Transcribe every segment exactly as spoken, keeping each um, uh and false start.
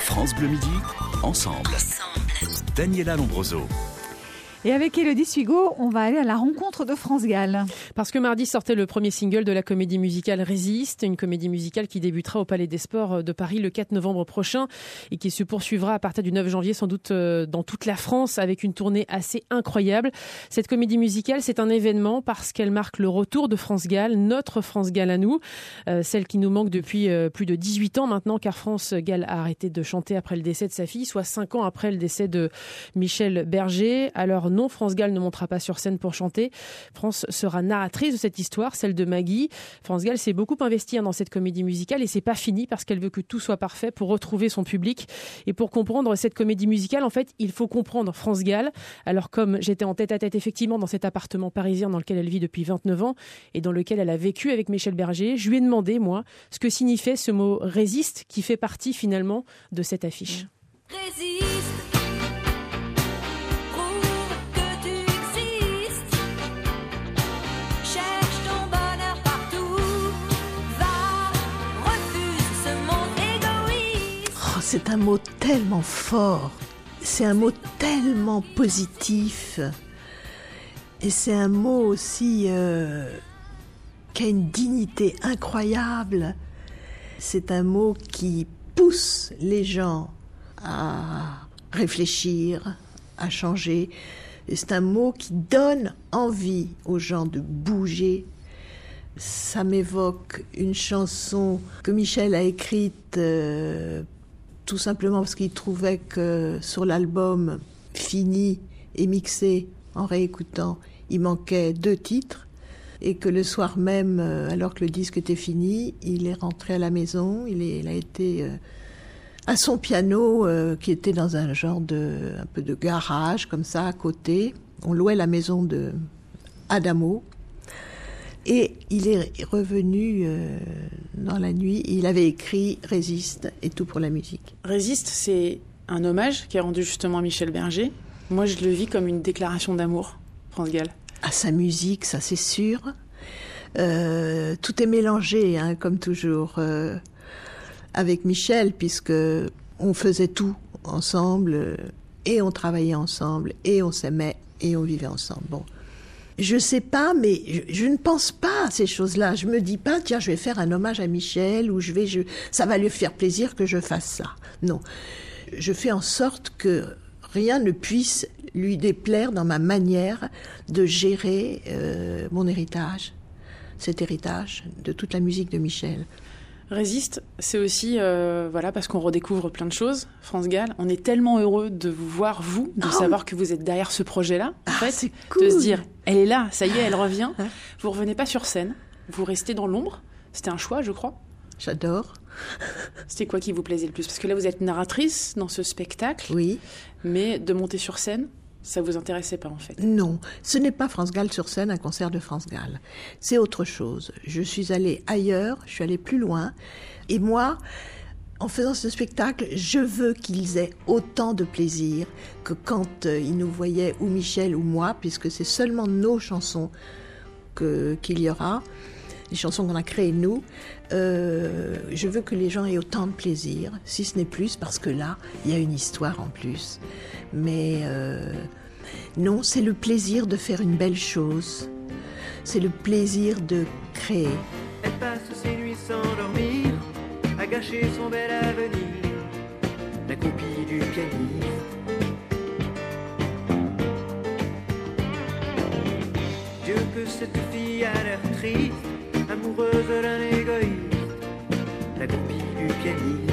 France Bleu Midi, ensemble. ensemble. Daniela Lombroso. Et avec Élodie Suigot, on va aller à la rencontre de France Gall. Parce que mardi sortait le premier single de la comédie musicale Résiste, une comédie musicale qui débutera au Palais des Sports de Paris le quatre novembre prochain et qui se poursuivra à partir du neuf janvier sans doute dans toute la France avec une tournée assez incroyable. Cette comédie musicale, c'est un événement parce qu'elle marque le retour de France Gall, notre France Gall à nous, euh, celle qui nous manque depuis euh, plus de dix-huit ans maintenant, car France Gall a arrêté de chanter après le décès de sa fille, soit cinq ans après le décès de Michel Berger. Alors non, France Gall ne montera pas sur scène pour chanter. France sera narratrice de cette histoire, celle de Maggie. France Gall s'est beaucoup investie dans cette comédie musicale et c'est pas fini parce qu'elle veut que tout soit parfait pour retrouver son public. Et pour comprendre cette comédie musicale, en fait, il faut comprendre France Gall. Alors comme j'étais en tête à tête effectivement dans cet appartement parisien dans lequel elle vit depuis vingt-neuf ans et dans lequel elle a vécu avec Michel Berger, je lui ai demandé, moi, ce que signifiait ce mot « résiste » qui fait partie finalement de cette affiche. Résiste. C'est un mot tellement fort, c'est un mot tellement positif, et c'est un mot aussi euh, qui a une dignité incroyable. C'est un mot qui pousse les gens à réfléchir, à changer. Et c'est un mot qui donne envie aux gens de bouger. Ça m'évoque une chanson que Michel a écrite euh, tout simplement parce qu'il trouvait que sur l'album fini et mixé, en réécoutant, il manquait deux titres et que le soir même, alors que le disque était fini, il est rentré à la maison, il, est, il a été euh, à son piano euh, qui était dans un genre de, un peu de garage comme ça à côté. On louait la maison de Adamo. Et il est revenu euh, dans la nuit, il avait écrit « Résiste » et tout pour la musique. Résiste, c'est un hommage qui est rendu justement à Michel Berger. Moi, je le vis comme une déclaration d'amour, France Gall. À sa musique, ça c'est sûr. Euh, tout est mélangé, hein, comme toujours, euh, avec Michel, puisque on faisait tout ensemble, euh, et on travaillait ensemble, et on s'aimait, et on vivait ensemble. Bon. Je sais pas, mais je, je ne pense pas à ces choses-là. Je me dis pas, tiens, je vais faire un hommage à Michel, ou je vais, je, ça va lui faire plaisir que je fasse ça. Non. Je fais en sorte que rien ne puisse lui déplaire dans ma manière de gérer euh, mon héritage, cet héritage de toute la musique de Michel. Résiste, c'est aussi, euh, voilà, parce qu'on redécouvre plein de choses, France Gall. On est tellement heureux de vous voir, vous, de oh savoir que vous êtes derrière ce projet-là, en ah, fait, c'est cool. De se dire, elle est là, ça y est, elle revient. Vous revenez pas sur scène, vous restez dans l'ombre. C'était un choix, je crois. J'adore. C'était quoi qui vous plaisait le plus? Parce que là, vous êtes narratrice dans ce spectacle. Oui. Mais de monter sur scène, ça vous intéressait pas, en fait? Non, ce n'est pas France Gall sur scène, un concert de France Gall. C'est autre chose. Je suis allée ailleurs, je suis allée plus loin. Et moi, en faisant ce spectacle, je veux qu'ils aient autant de plaisir que quand euh, ils nous voyaient, ou Michel ou moi, puisque c'est seulement nos chansons que, qu'il y aura, les chansons qu'on a créées nous. Euh, je veux que les gens aient autant de plaisir, si ce n'est plus, parce que là, il y a une histoire en plus. Mais euh, non, c'est le plaisir de faire une belle chose. C'est le plaisir de créer. Elle passe ses nuits sans dormir, à gâcher son bel avenir, la copie du pianiste. Dieu que cette fille a l'air triste, amoureuse d'un égoïste, la copie du pianiste.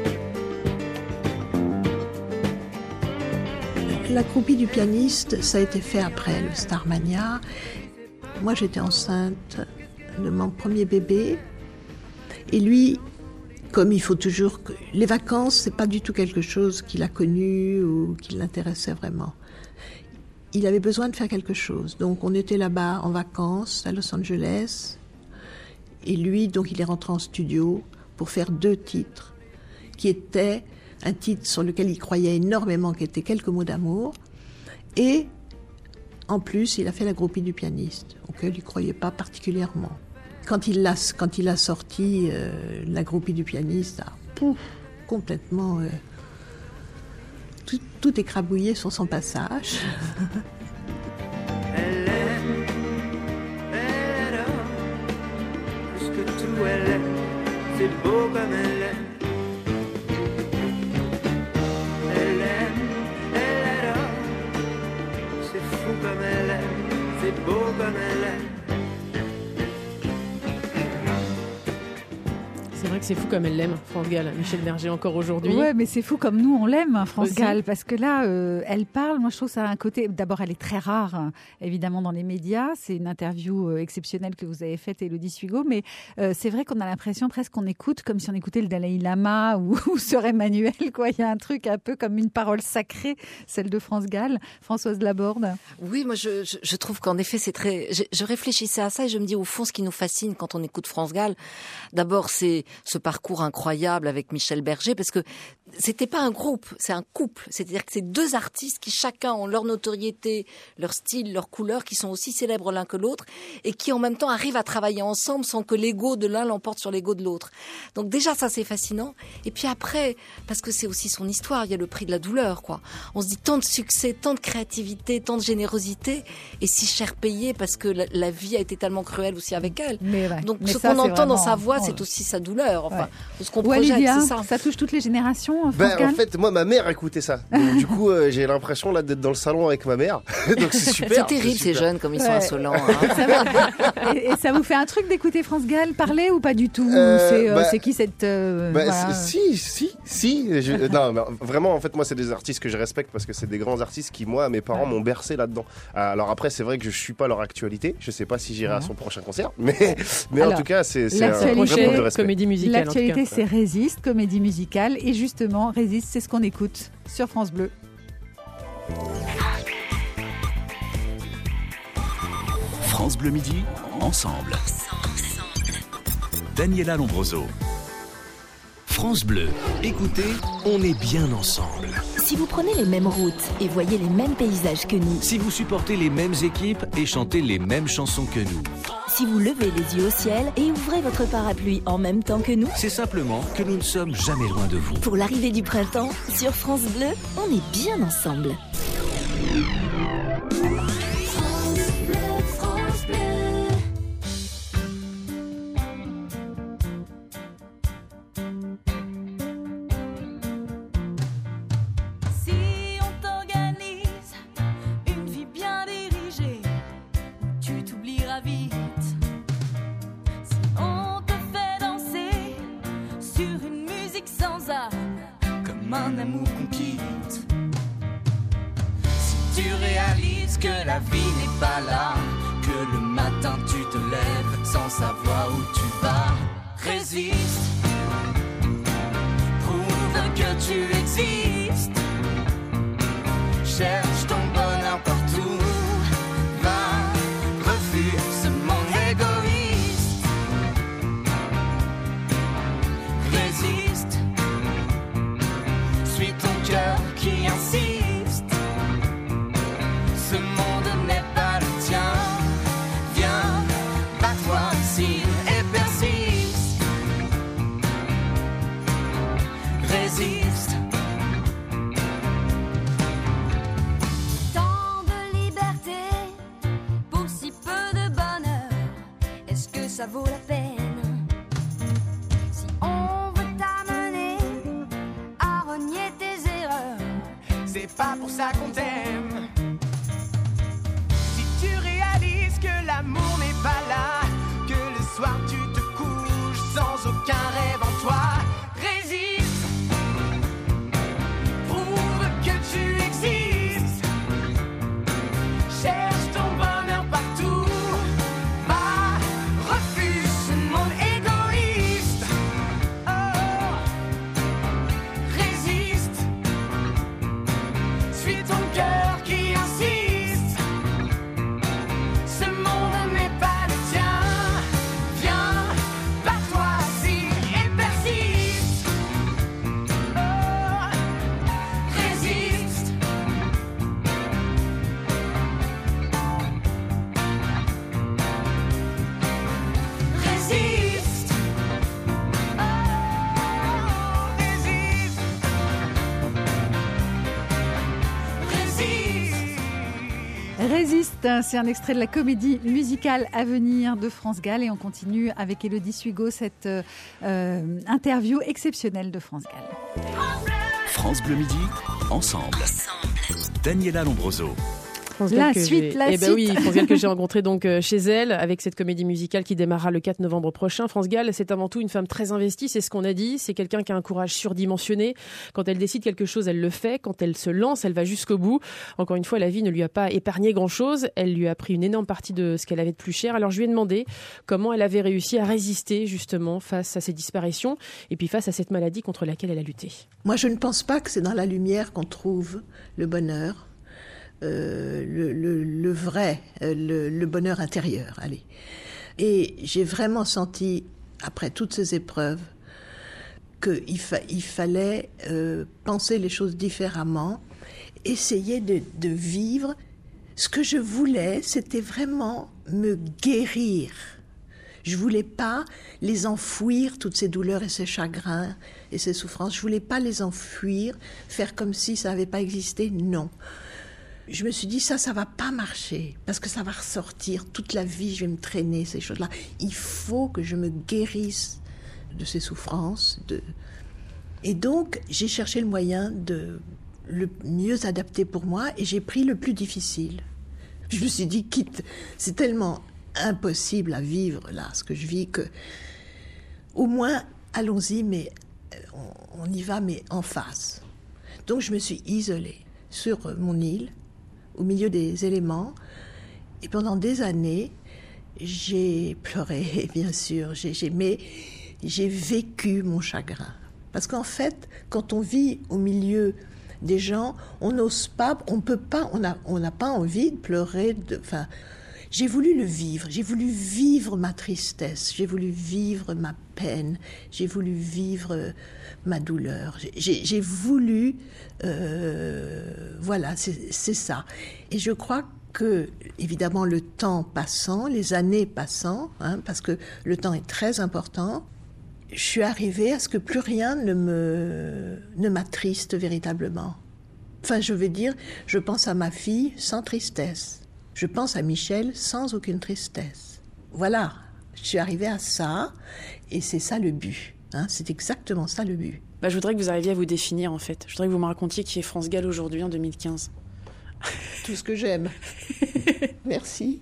La groupie du pianiste, ça a été fait après le Starmania. Moi, j'étais enceinte de mon premier bébé. Et lui, comme il faut toujours... que les vacances, c'est pas du tout quelque chose qu'il a connu ou qui l'intéressait vraiment. Il avait besoin de faire quelque chose. Donc, on était là-bas en vacances à Los Angeles. Et lui, donc, il est rentré en studio pour faire deux titres qui étaient... un titre sur lequel il croyait énormément, qui était Quelques mots d'amour. Et en plus, il a fait la groupie du pianiste, auquel il ne croyait pas particulièrement. Quand il l'a, quand il a sorti euh, la groupie du pianiste, ah, pouf, complètement euh, tout, tout écrabouillé sur son passage. Elle aime, elle adore, plus que tout elle aime, c'est beau comme elle aime. Elle aime, elle adore, c'est fou comme elle aime, c'est beau comme elle aime. C'est vrai que c'est fou comme elle l'aime, France Gall, Michel Berger, encore aujourd'hui. Ouais, mais c'est fou comme nous, on l'aime, France Aussi. Gall, parce que là, euh, elle parle, moi je trouve ça a un côté, d'abord elle est très rare, hein, évidemment dans les médias, c'est une interview euh, exceptionnelle que vous avez faite, Élodie Suigo, mais euh, c'est vrai qu'on a l'impression presque qu'on écoute comme si on écoutait le Dalai Lama ou, ou Sœur Emmanuel, quoi. Il y a un truc un peu comme une parole sacrée, celle de France Gall. Françoise Laborde. Oui, moi je, je, je trouve qu'en effet c'est très... Je, je réfléchissais à ça et je me dis au fond ce qui nous fascine quand on écoute France Gall, d'abord c'est ce parcours incroyable avec Michel Berger, parce que c'était pas un groupe, c'est un couple. C'est-à-dire que c'est deux artistes qui chacun ont leur notoriété, leur style, leur couleur, qui sont aussi célèbres l'un que l'autre et qui en même temps arrivent à travailler ensemble sans que l'ego de l'un l'emporte sur l'ego de l'autre. Donc déjà ça c'est fascinant. Et puis après, parce que c'est aussi son histoire, il y a le prix de la douleur, quoi. On se dit tant de succès, tant de créativité, tant de générosité et si cher payé parce que la, la vie a été tellement cruelle aussi avec elle. Mais ouais, Donc mais ce ça, qu'on c'est entend dans vraiment- sa voix, ouais. c'est aussi sa douleur, enfin, Ouais. ce qu'on projette, Walidia, c'est ça. ça touche toutes les générations, France Ben, Gall. en fait, moi, ma mère écoutait ça. Donc, du coup, euh, j'ai l'impression là d'être dans le salon avec ma mère. Donc c'est super. C'est terrible ces super. jeunes comme ils sont Ouais. insolents. Hein. Ça va. et, et ça vous fait un truc d'écouter France Gall parler ou pas du tout? Euh, C'est euh, bah, c'est qui cette... euh, Bah, voilà. c'est- si, si, si. Je- euh, non, mais vraiment, en fait, moi, c'est des artistes que je respecte parce que c'est des grands artistes qui, moi, mes parents m'ont bercé là-dedans. Alors après, c'est vrai que je suis pas leur actualité. Je sais pas si j'irai à son prochain concert, mais, mais en Alors, tout cas, c'est c'est un vrai l'actualité- preuve de Prochaine respect. comédie musicale, en tout cas. L'actualité, c'est Résiste, comédie musicale. Et justement, Résiste, c'est ce qu'on écoute sur France Bleu. France Bleu Midi, ensemble. Daniela Lombroso. France Bleu, écoutez, on est bien ensemble. Si vous prenez les mêmes routes et voyez les mêmes paysages que nous, Si vous supportez les mêmes équipes et chantez les mêmes chansons que nous, si vous levez les yeux au ciel et ouvrez votre parapluie en même temps que nous, c'est simplement que nous ne sommes jamais loin de vous. pour l'arrivée du printemps, sur France Bleu, on est bien ensemble. Si on t'organise une vie bien dirigée, tu t'oublieras vite. Si on te fait danser sur une musique sans âme, comme un amour qu'on quitte. Si tu réalises que la vie n'est pas là, que le matin tu te lèves sans savoir où tu vas, résiste. Prouve que tu existes. Cherche ton bonheur partout. Va, refuse ce monde égoïste. Résiste. Suis ton cœur qui insiste. Ce monde n'est pas le tien. Viens, bats-toi, signe et persiste. Résiste. Tant de liberté pour si peu de bonheur, est-ce que ça vaut la peine? Si on veut t'amener à renier tes erreurs, c'est pas pour ça qu'on t'aime. Si tu réalises que l'amour n'est pas là, que le soir tu te couches sans aucun rêve en toi, résiste. Prouve que tu existes. Cherche ton bonheur partout. Va, refuse ce monde égoïste. Oh, résiste. Suis ton cœur qui insiste. Ce monde n'est pas le tien. Viens, Résiste, c'est un extrait de la comédie musicale à venir de France Gall et on continue avec Élodie Suigo, cette euh, interview exceptionnelle de France Gall. France Bleu Midi, ensemble. ensemble. Daniela Lombroso. La suite, la eh ben suite. oui, France Gall que j'ai rencontrée donc chez elle avec cette comédie musicale qui démarrera le quatre novembre prochain. France Gall, c'est avant tout une femme très investie, c'est ce qu'on a dit. C'est quelqu'un qui a un courage surdimensionné. Quand elle décide quelque chose, elle le fait. Quand elle se lance, elle va jusqu'au bout. Encore une fois, la vie ne lui a pas épargné grand-chose. Elle lui a pris une énorme partie de ce qu'elle avait de plus cher. Alors je lui ai demandé comment elle avait réussi à résister justement face à ces disparitions et puis face à cette maladie contre laquelle elle a lutté. Moi, je ne pense pas que c'est dans la lumière qu'on trouve le bonheur. Euh, le, le, le vrai, euh, le, le bonheur intérieur. Allez. Et j'ai vraiment senti, après toutes ces épreuves, qu'il fa- il fallait euh, penser les choses différemment, essayer de, de vivre. Ce que je voulais, c'était vraiment me guérir. Je voulais pas les enfouir, toutes ces douleurs et ces chagrins et ces souffrances. Je voulais pas les enfouir, faire comme si ça n'avait pas existé. Non. Je me suis dit, ça, ça va pas marcher, parce que ça va ressortir. Toute la vie, je vais me traîner, ces choses-là. Il faut que je me guérisse de ces souffrances. De... Et donc, j'ai cherché le moyen de le mieux adapter pour moi, et j'ai pris le plus difficile. Je me suis dit, quitte, c'est tellement impossible à vivre, là, ce que je vis, que au moins, allons-y, mais on, on y va, mais en face. Donc, je me suis isolée sur mon île, au milieu des éléments. Et pendant des années, j'ai pleuré, bien sûr. J'ai, j'ai, mais j'ai vécu mon chagrin. Parce qu'en fait, quand on vit au milieu des gens, on n'ose pas, on peut pas, on n'a on n'a pas envie de pleurer. De, enfin, j'ai voulu le vivre. J'ai voulu vivre ma tristesse. J'ai voulu vivre ma peine. J'ai voulu vivre ma douleur. J'ai, j'ai voulu... Euh, voilà, c'est, c'est ça. Et je crois que, évidemment, le temps passant, les années passant, hein, parce que le temps est très important, je suis arrivée à ce que plus rien ne me, ne m'attriste véritablement. Enfin, je veux dire, je pense à ma fille sans tristesse. Je pense à Michel sans aucune tristesse. Voilà, je suis arrivée à ça, et c'est ça le but. Hein, c'est exactement ça le but. Bah, je voudrais que vous arriviez à vous définir, en fait. Je voudrais que vous me racontiez qui est France Gall aujourd'hui, en deux mille quinze. Tout ce que j'aime. Merci.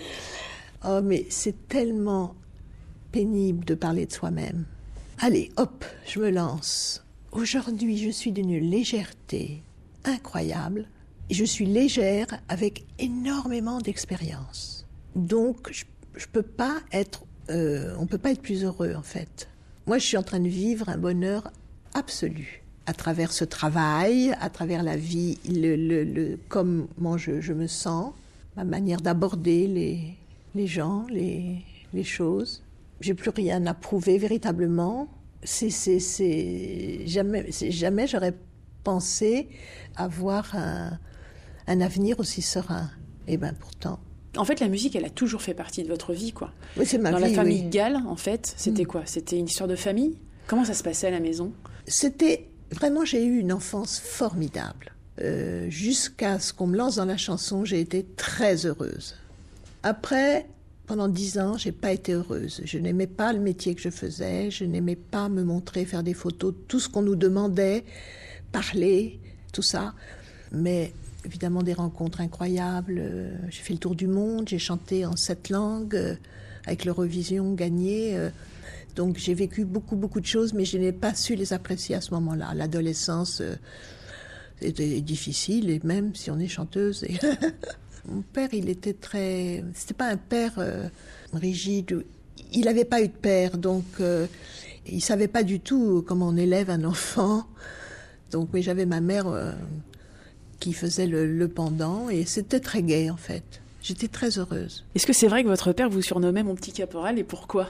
Oh, mais c'est tellement pénible de parler de soi-même. Allez, hop, je me lance. Aujourd'hui, je suis d'une légèreté incroyable. Et je suis légère avec énormément d'expérience. Donc, je, je peux pas être... Euh, on peut pas être plus heureux, en fait. Moi, je suis en train de vivre un bonheur absolu. À travers ce travail, à travers la vie, le, le, le, comment je, je me sens, ma manière d'aborder les, les gens, les, les choses. J'ai plus rien à prouver véritablement. C'est, c'est, c'est, jamais, c'est, jamais j'aurais pensé avoir un, un avenir aussi serein. Et bien pourtant... En fait, la musique, elle a toujours fait partie de votre vie, quoi. Oui, c'est ma Dans vie, la famille oui. Gall, en fait, c'était Mm. quoi? C'était une histoire de famille? Comment ça se passait à la maison? C'était... Vraiment, j'ai eu une enfance formidable. Euh, jusqu'à ce qu'on me lance dans la chanson, j'ai été très heureuse. Après, pendant dix ans, j'ai pas été heureuse. Je n'aimais pas le métier que je faisais, je n'aimais pas me montrer, faire des photos, tout ce qu'on nous demandait, parler, tout ça. Mais évidemment, des rencontres incroyables. Euh, j'ai fait le tour du monde, j'ai chanté en sept langues, euh, avec l'Eurovision gagné. Euh, Donc j'ai vécu beaucoup, beaucoup de choses, mais je n'ai pas su les apprécier à ce moment-là. L'adolescence euh, était difficile, et même si on est chanteuse. Et mon père, il était très... C'était pas un père euh, rigide. Il n'avait pas eu de père, donc euh, il savait pas du tout comment on élève un enfant. Donc oui, j'avais ma mère euh, qui faisait le, le pendant, et c'était très gai en fait. J'étais très heureuse. Est-ce que c'est vrai que votre père vous surnommait mon petit caporal, et pourquoi?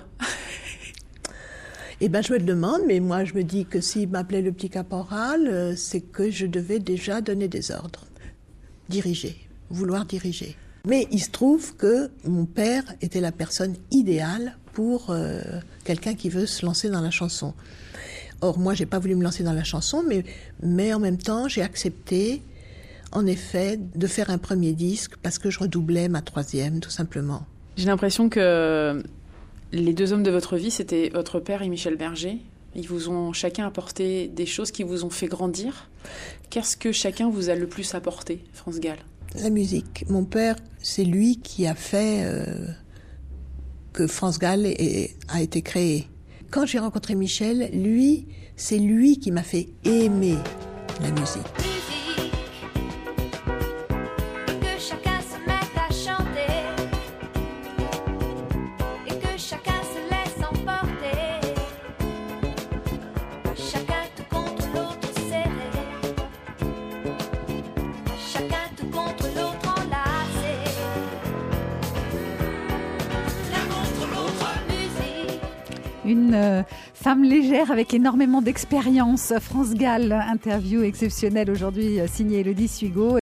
Eh bien, je me le demande, mais moi, je me dis que s'il m'appelait le petit caporal, euh, c'est que je devais déjà donner des ordres. Diriger, vouloir diriger. Mais il se trouve que mon père était la personne idéale pour euh, quelqu'un qui veut se lancer dans la chanson. Or, moi, j'ai pas voulu me lancer dans la chanson, mais, mais en même temps, j'ai accepté en effet, de faire un premier disque parce que je redoublais ma troisième, tout simplement. J'ai l'impression que les deux hommes de votre vie, c'était votre père et Michel Berger. Ils vous ont chacun apporté des choses qui vous ont fait grandir. Qu'est-ce que chacun vous a le plus apporté, France Gall ? La musique. Mon père, c'est lui qui a fait euh, que France Gall est, a été créé. Quand j'ai rencontré Michel, lui, c'est lui qui m'a fait aimer la musique. Que chacun se mette à chanter et que chacun se laisse emporter. Chacun tout contre l'autre serré, chacun tout contre l'autre enlacé. L'un contre l'autre, musique. Une euh, femme légère avec énormément d'expérience. France Gall, interview exceptionnelle aujourd'hui, euh, signée Élodie Sugo.